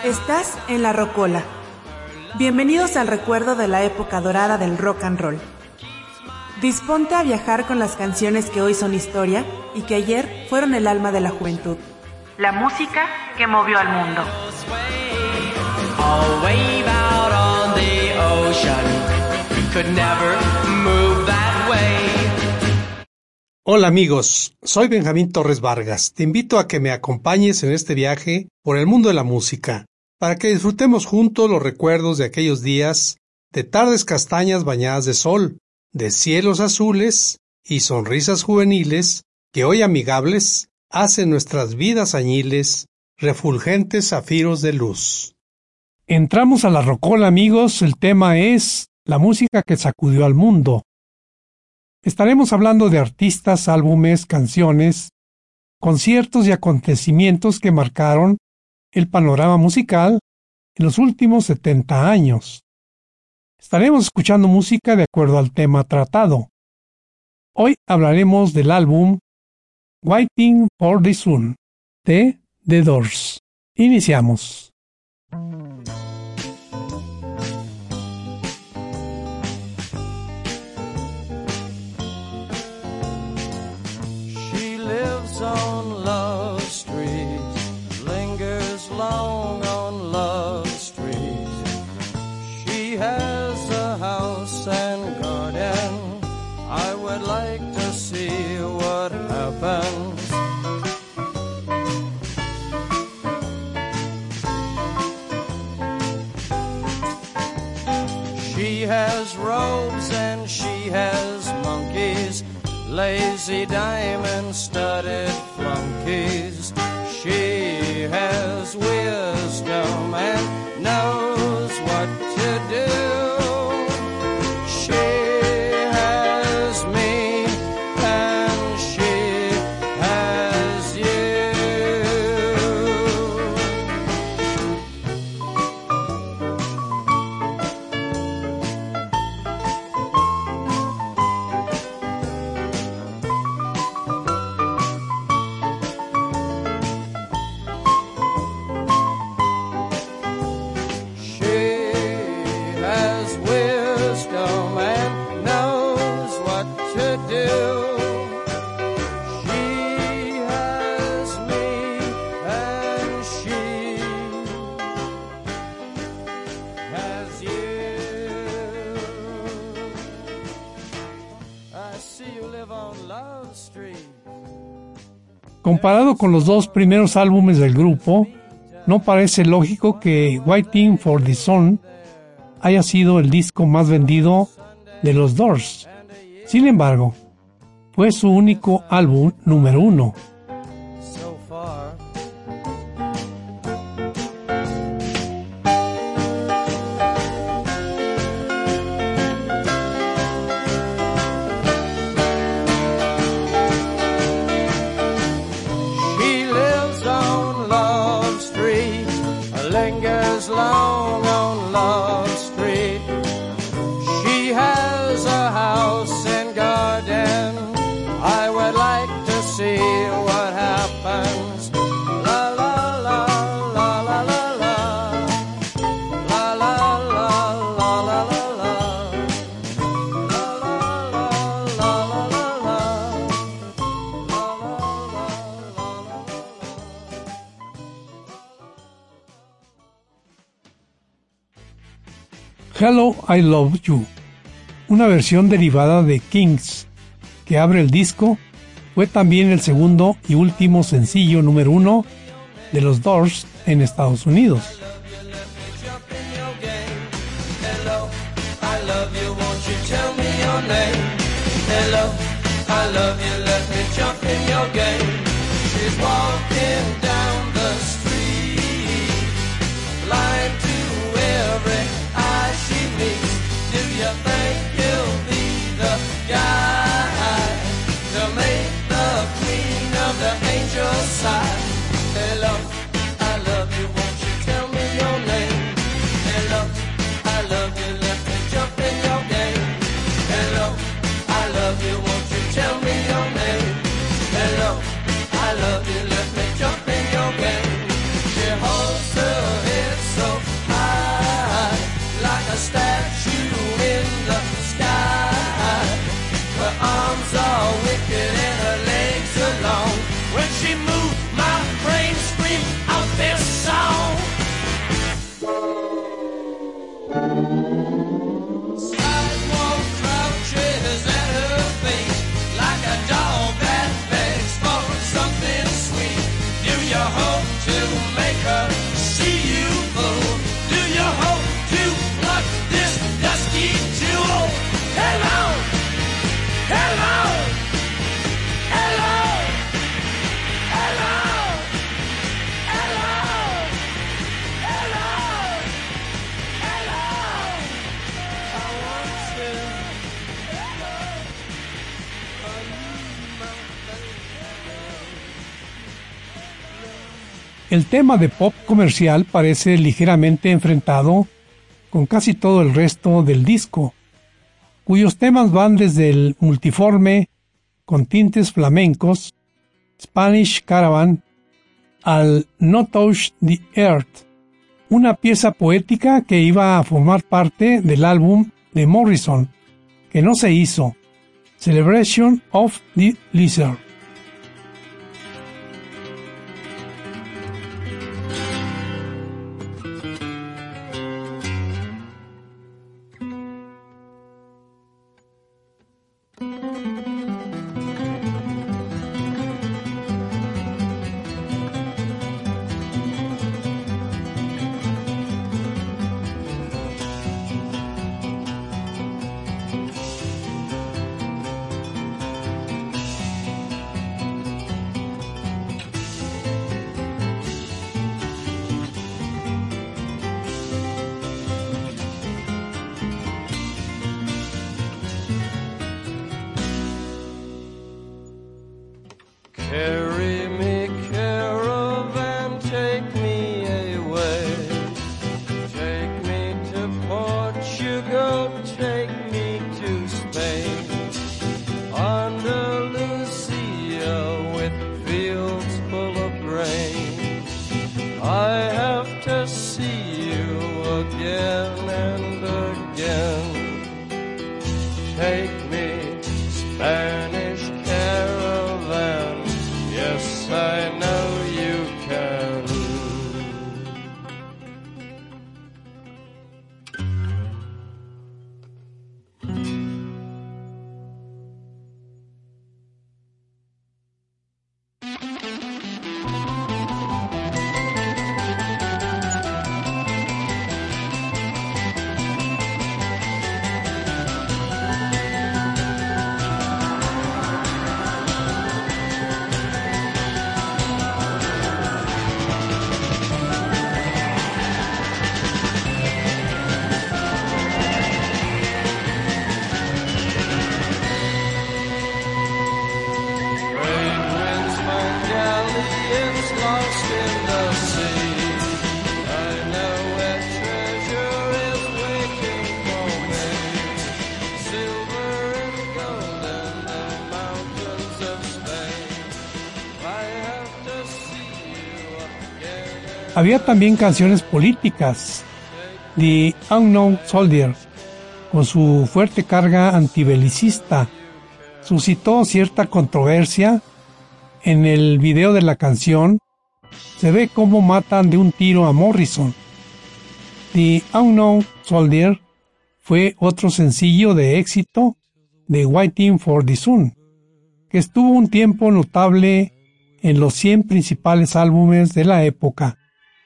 Estás en La Rocola. Bienvenidos al recuerdo de la época dorada del rock and roll. Disponte a viajar con las canciones que hoy son historia y que ayer fueron el alma de la juventud. La música que movió al mundo. Hola amigos, soy Benjamín Torres Vargas. Te invito a que me acompañes en este viaje por el mundo de la música, para que disfrutemos juntos los recuerdos de aquellos días, de tardes castañas bañadas de sol, de cielos azules y sonrisas juveniles que hoy amigables hacen nuestras vidas añiles refulgentes zafiros de luz. Entramos a La Rocola, amigos. El tema es la música que sacudió al mundo. Estaremos hablando de artistas, álbumes, canciones, conciertos y acontecimientos que marcaron el panorama musical en los últimos 70 años. Estaremos escuchando música de acuerdo al tema tratado. Hoy hablaremos del álbum Waiting for the Sun de The Doors. Iniciamos. She lives on Love Street, lingers long on Love Street. She has a house and garden. I would like to see what happens. She has robes and she has monkeys, lazy diamond-studded flunkies. She has wisdom and knows what to do. She has me and she has you. Comparado con los dos primeros álbumes del grupo, no parece lógico que Waiting for the Sun haya sido el disco más vendido de los Doors. Sin embargo, fue su único álbum número 1. Lingers long on Love Street. She has a house and garden. I would like to see what happens. La la la la la la la. La la la la la la la. La la la la la la la. La la la la la la. Hello, I Love You, una versión derivada de Kings, que abre el disco, fue también el segundo y último sencillo número 1 de los Doors en Estados Unidos. Do you think you'll be the guy to make the queen of the angels sigh? Hello, I love you, won't you tell me your name? Hello, I love you, let me jump in your game. Hello, I love you, won't you tell me your name? Hello, I love you, let me jump you hope to make her see you full? Do you hope to pluck this dusty jewel? Hello, hello, hello, hello, hello, hello, hello. I want to El tema de pop comercial parece ligeramente enfrentado con casi todo el resto del disco, cuyos temas van desde el multiforme con tintes flamencos, Spanish Caravan, al No Touch the Earth, una pieza poética que iba a formar parte del álbum de Morrison, que no se hizo, Celebration of the Lizard. Carry me, caravan, take me away. Take me to Portugal, take me to Spain. Andalusia with fields full of grain. I have to see you again and again. Take me, Spanish caravan. Yes, I know you can. It's lost in the sea. I know where treasure is waiting for me. Silver and gold in the mountains of Spain. I have to see you again. Había también canciones políticas. The Unknown Soldier, con su fuerte carga antibelicista, suscitó cierta controversia. En el video de la canción se ve cómo matan de un tiro a Morrison. The Unknown Soldier fue otro sencillo de éxito de Waiting for the Sun, que estuvo un tiempo notable en los 100 principales álbumes de la época.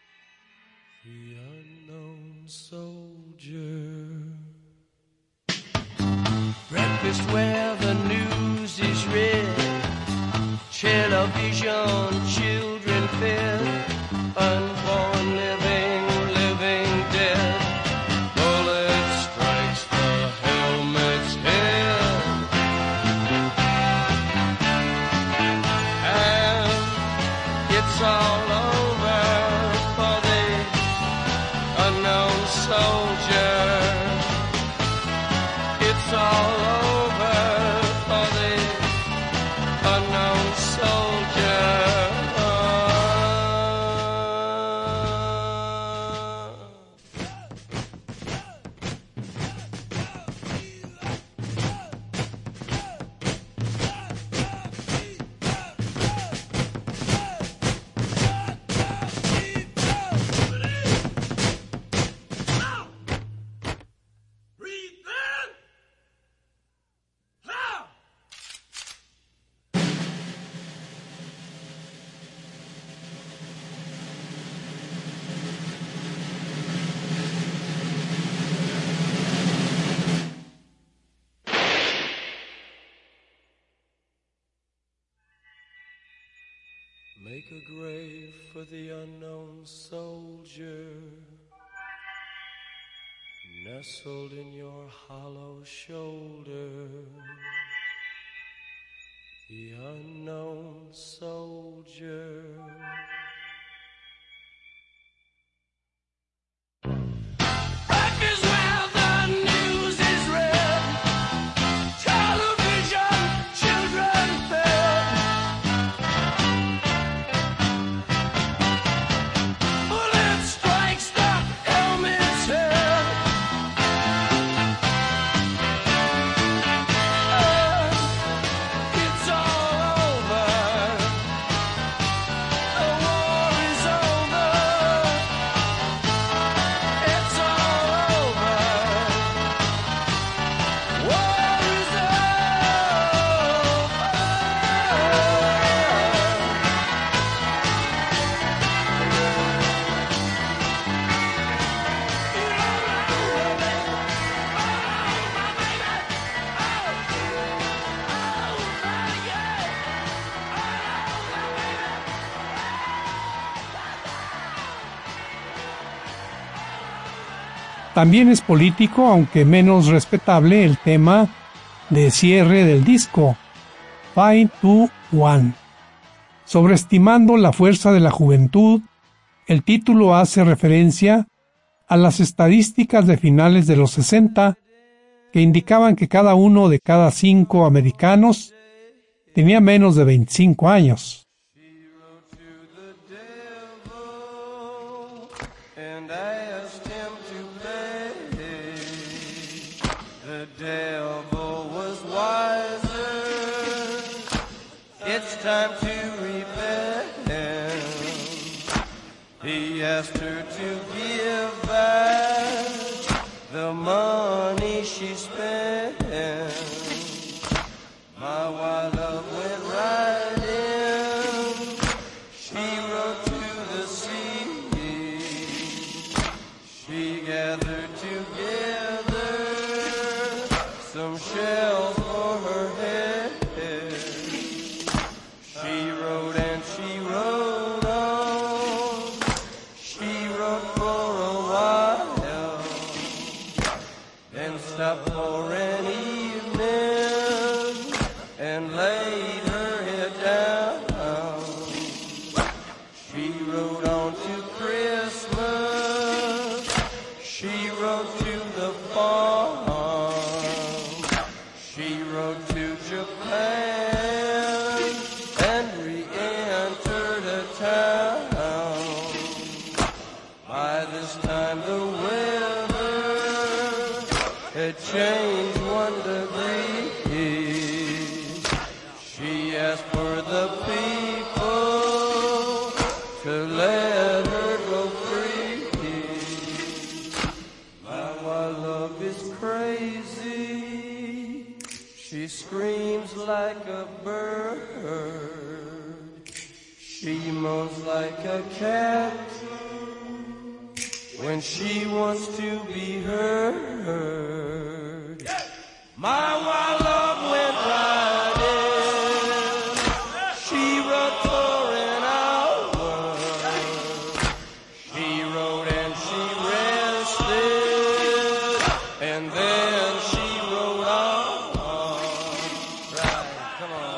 Breakfast where the news is read. Television, children fed, unborn living, living dead. Bullet strikes the helmet's head, and it's all over for the unknown soldier. It's all over. Make a grave for the unknown soldier, nestled in your hollow shoulder. The unknown soldier. También es político, aunque menos respetable, el tema de cierre del disco, 5, 2, 1. Sobreestimando la fuerza de la juventud, el título hace referencia a las estadísticas de finales de los 60 que indicaban que cada uno de cada 5 americanos tenía menos de 25 años. Time to repent. He asked her to give back the money she spent. My wild love went right in. She rode to the sea. She gathered together some shells for her head. For an evening and laid her head down. She rode on to Christmas. She rode to the farm. She rode to Japan and re-entered a town. By this time the weather had changed 1 degree. She asked for the people to let her go free. My wild love is crazy. She screams like a bird. She moans like a cat when she wants to be heard. My wild love went right in. She rode for an hour. She rode and she rested, and then she rode on. Right, come on.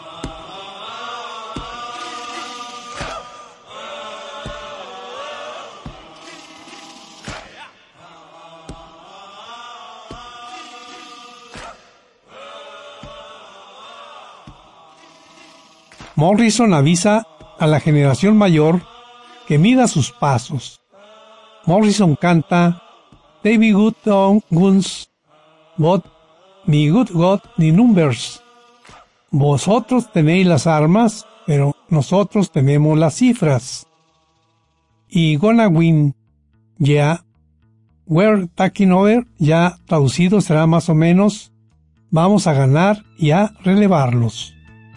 Morrison avisa a la generación mayor que mida sus pasos. Morrison canta David Good Guns, but me good God the numbers. Vosotros tenéis las armas, pero nosotros tenemos las cifras. Y Gonna Win, yeah, we're taking over, ya traducido será más o menos, vamos a ganar y a relevarlos.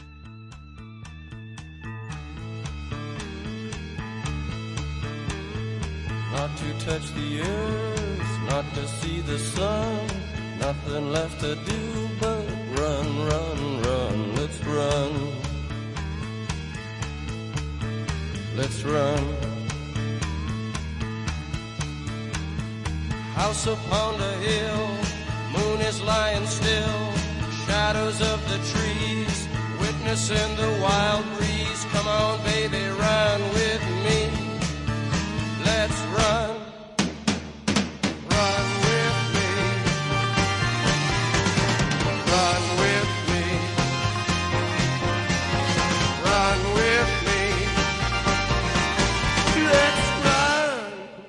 Not to touch the earth, not to see the sun, nothing left to do but run, run, run, let's run. let's run. House upon the hill, moon is lying still, shadows of the trees, witnessing the wild breeze. Come on, baby, run with me. Let's run. Run with me. Run with me. Run with me. Let's run.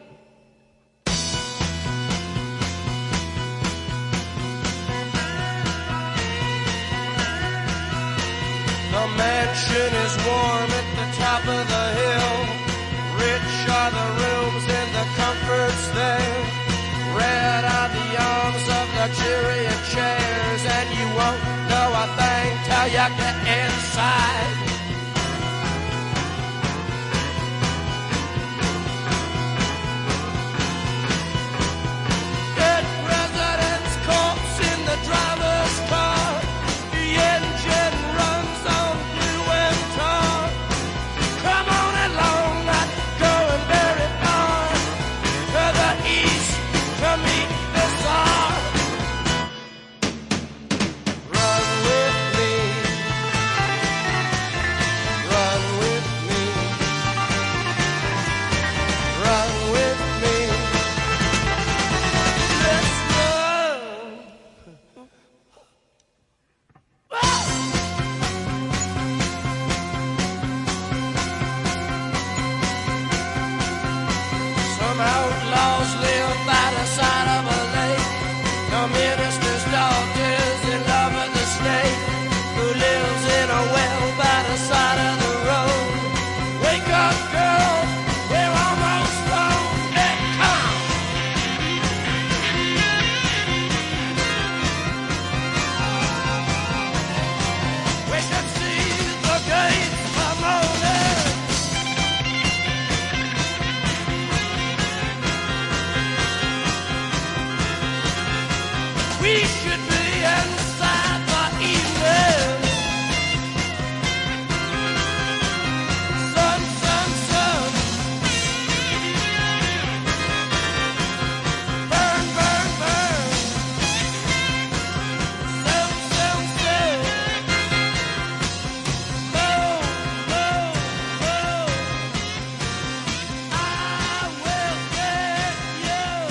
The mansion is warm at the top of the hill. Rich are the rooms and the comforts there. Red are the arms of luxuriant chairs. And you won't know a thing till you get inside. Dead president's corpse in the driver's car. The engine runs on glue and tar. Come on along, not going very far. To the east to meet the Tsar. Run with me. Run with me. Run with me. Let's run. Some outlaws live by the side of a lake. No minister's daughter is in love with a snake who lives in a well by the side of the road. Wake up, girl, we're almost home. Hey, come on. We should see the gates of morning. We should be inside the evening. Sun, sun, sun. Burn, burn, burn. Sun, sun, sun. Blow, blow, blow. I will get you.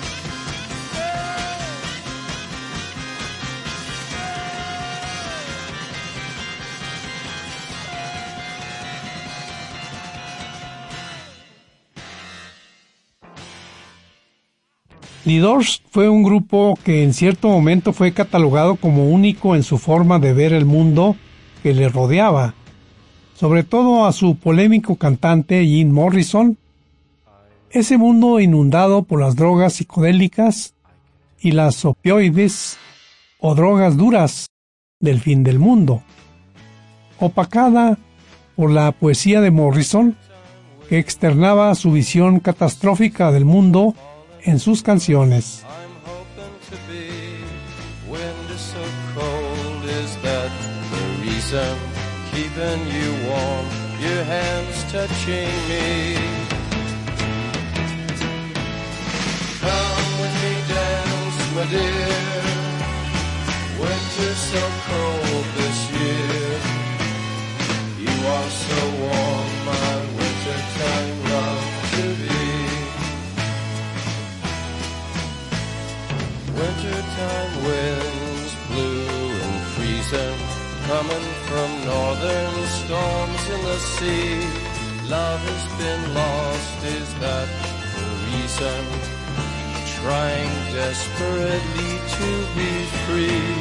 The Doors fue un grupo que en cierto momento fue catalogado como único en su forma de ver el mundo que le rodeaba, sobre todo a su polémico cantante Jim Morrison. Ese mundo inundado por las drogas psicodélicas y las opioides o drogas duras del fin del mundo, opacada por la poesía de Morrison, que externaba su visión catastrófica del mundo en sus canciones. I'm hoping to be. Wind is so cold, is that the reason? Keeping you warm, your hands touching me. Come with me, dance, my dear. Winter's so cold this year. You are so warm, my wintertime love to be. Wintertime winds blue and freezing, coming from northern storms in the sea. Love has been lost, is that the reason? Trying desperately to be free.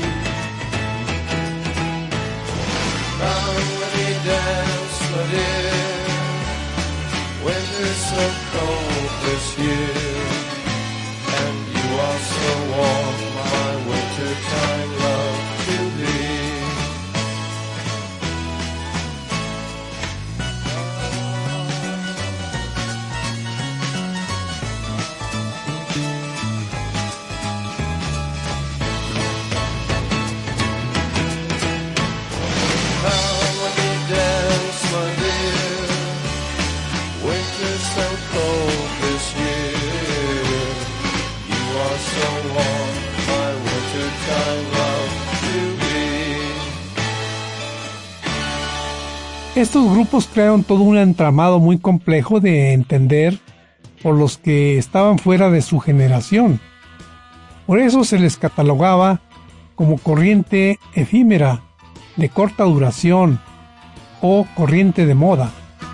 Come with me, dance, my dear. Winter's so cold this year. And you are so warm, my wintertime love to be. Come with me, dance, my dear. so cold this year. You are so warm, my wintertime love to be. Estos grupos crearon todo un entramado muy complejo de entender por los que estaban fuera de su generación. Por eso se les catalogaba como corriente efímera, de corta duración o corriente de moda.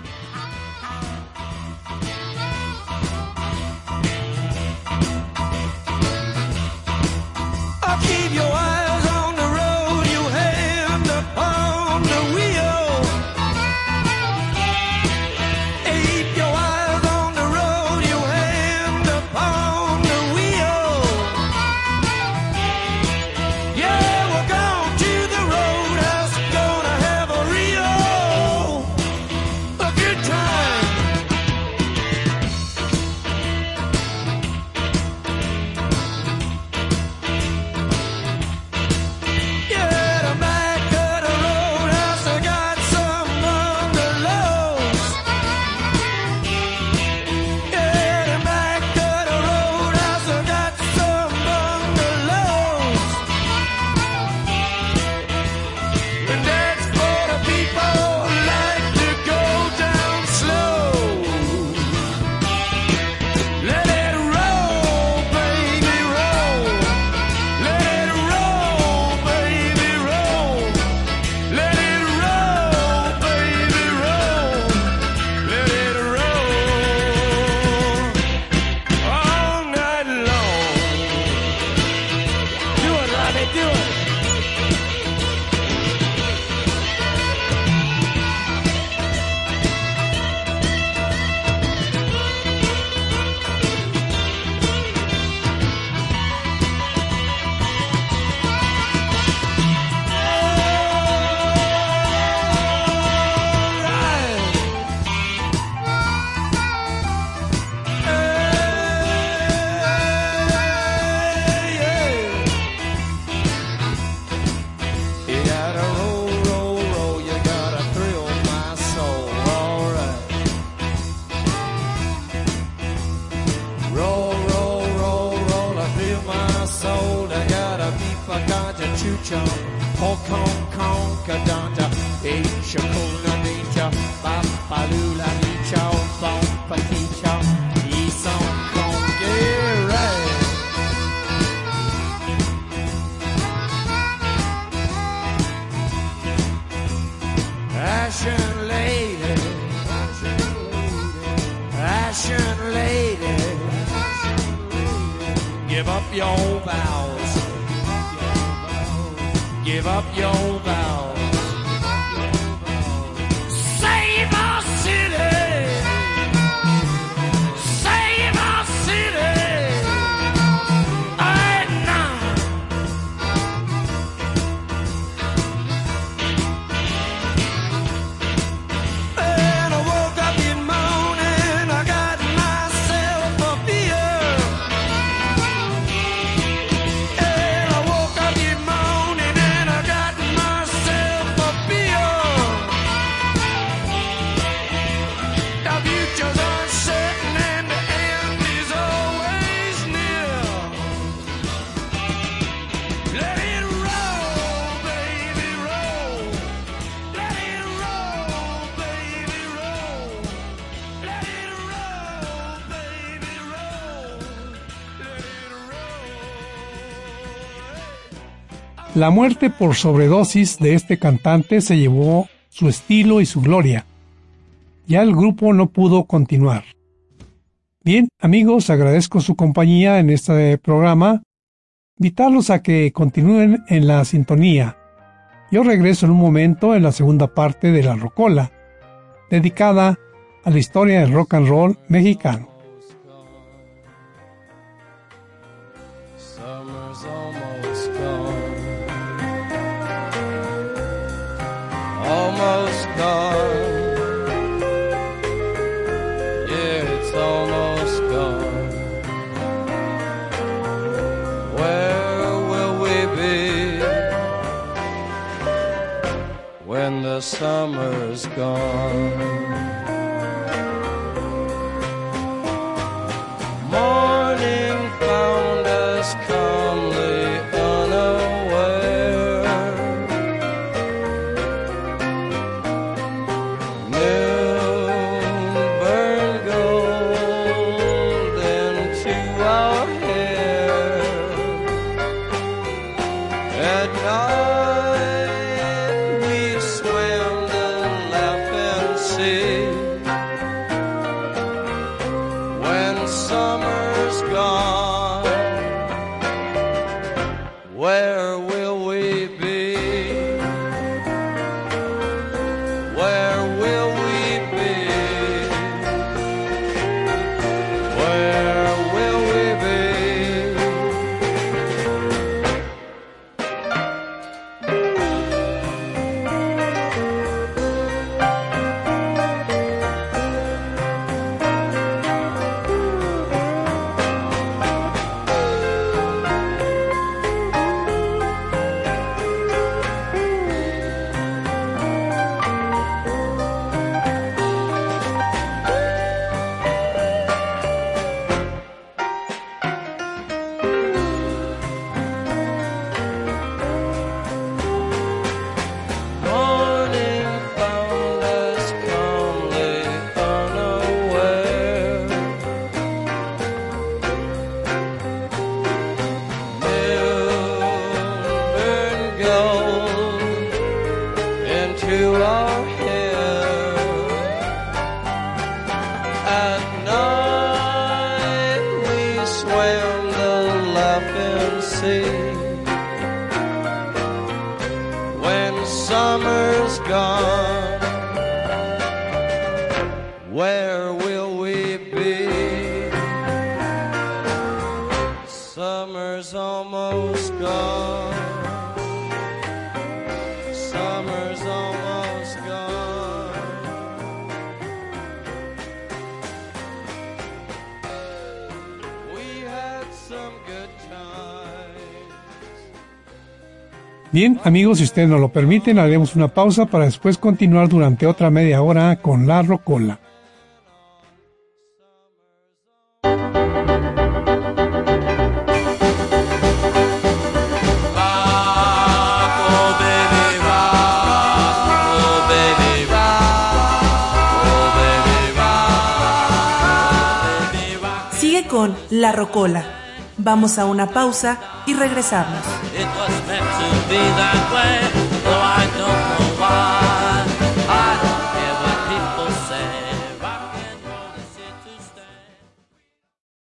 Give up your vows. Save our city. Save our city. Right now. And I woke up in the morning, I got myself a beer. And I woke up in the morning and I got myself a beer. The future's uncertain and the end is always near. Let it roll, baby, roll. Let it roll, baby, roll. Let it roll, baby, roll. Let it roll. La muerte por sobredosis de este cantante se llevó su estilo y su gloria. Ya el grupo no pudo continuar. Bien, amigos, agradezco su compañía en este programa. Invitarlos a que continúen en la sintonía. Yo regreso en un momento en la segunda parte de La Rocola, dedicada a la historia del rock and roll mexicano. Summer's almost gone. Almost gone. Yeah, it's almost gone. Where will we be when the summer's gone? summer's gone, where will we be? Where will we be? Where will we be? Summer's gone, where will we be? Summer's almost gone. Summer's almost gone. We had some good times. Bien, amigos, si ustedes nos lo permiten, haremos una pausa para después continuar durante otra media hora con La Rocola. Sigue con La Rocola. Vamos a una pausa y regresamos. It was meant to be that way, though I don't know why.